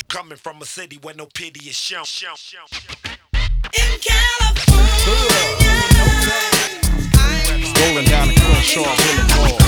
coming from a city where no pity is shown. In California, rolling down the Crenshaw Boulevard,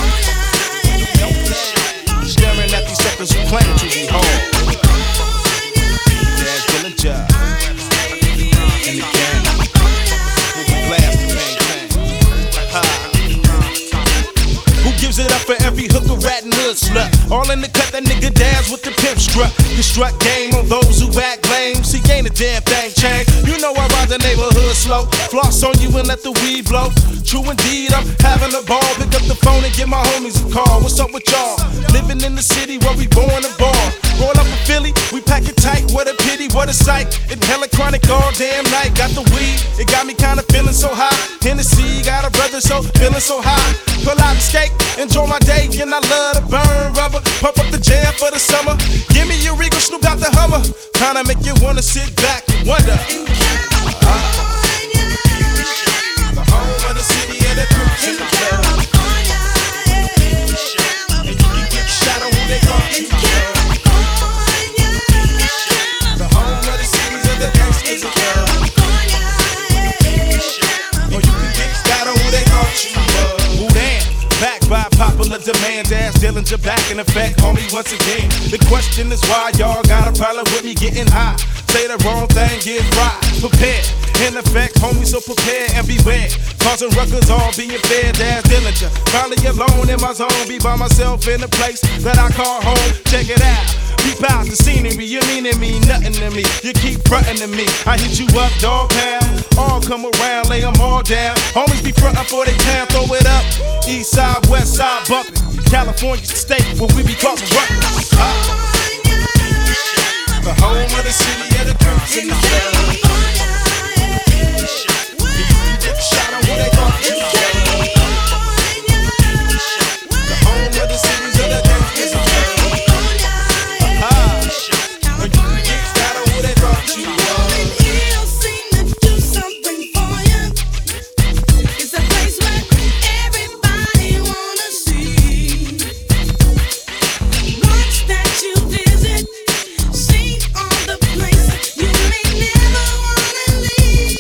staring at these suckers who claim to be home. Dad's Dilla Job and the gang with the blast the bang bang. Who gives it up for every hooker, rat, and hood slut? All in the cut, that nigga Daz with the pimp strut. Construct game on those who act lame. See, ain't a damn thing changed. You know I ride the neighborhood slow. Floss on you and let the weed blow. True indeed, I'm having a ball. Pick up the phone and give my homies a call. What's up with y'all? Living in the city where we born to ball. Roll up in Philly, we pack it tight. What a pity, what a sight. It hella chronic all damn night. Got the weed, it got me kinda feeling so high. Hennessy, got a brother so feeling so high. Pull out the skate, enjoy my day, and I love to burn rubber. Pump up the jam for the summer. Give me your Regal, Snoop out the Hummer. Kinda make you wanna sit back and wonder. The home of the city and the cruise in the club. And you can get shot on who they call you. The home of the cities and the gangsters of love. Or you can get shot on who they call you. Who damn? Back by popular demand, Daz Dillinger back in effect, homie, once again. The question is why y'all got a problem with me getting high. Say the wrong thing, get right. Prepared, in effect, homie, so prepare and beware. Causing ruckus, all being fair, Daz Dillinger. Probably alone in my zone, be by myself in a place that I call home. Check it out. Peep out the scenery, you meaning me, nothing to me. You keep frontin' to me. I hit you up, dog pound. All come around, lay them all down. Homies be frontin' for they town, throw it up. East side, west side, bumpin'. California's the state where we be crossing ruckus. The home of the city and the cruise in the club. You can get shot on who they call you. The home of the cities and the gangsters of love. Or you can get shot on who they call you. he'll seem to do something for you. It's a place where everybody wanna see. Once that you visit, see all the places you may never wanna leave.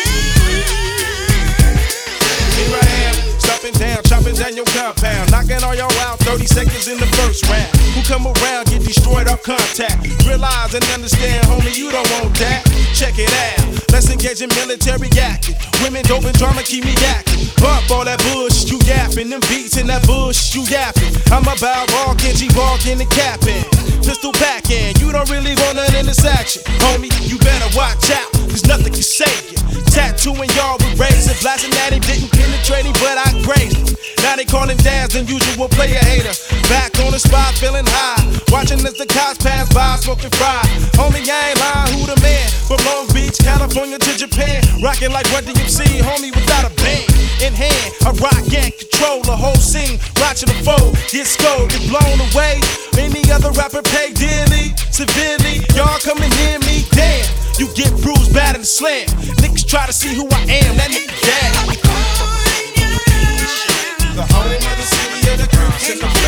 Here I am, chopping down your compound, knocking all y'all out 30 seconds in the first round. Who come around, get destroyed off contact. Realize and understand, homie, you don't want that. Check it out, let's engage in military action. Women, dope, and drama keep me acting. Bump all that bush, you yapping. Them beats in that bush, you yapping. I'm about walking, G-walking and capping. Pistol packing, you don't really want none in this action. Homie, you better watch out, cause nothing can save you. Tattooing y'all with razor, blasting at him, didn't penetrate him, but I grazed him. Now they call him Daz, the usual player hater. Back on the spot, feeling high. Watching as the cops pass by, smoking fry. Homie, I ain't lying, who the man? From Long Beach, California to Japan. Rocking like Run DMC, homie, without a band. In hand, I rock and control the whole scene. Watching the foe get scolded, get blown away. Any other rapper pay dearly, severely. Y'all coming near me, damn. You get bruised, bad and slam. Niggas try to see who I am, that nigga dead. The home of the city and the cruise in the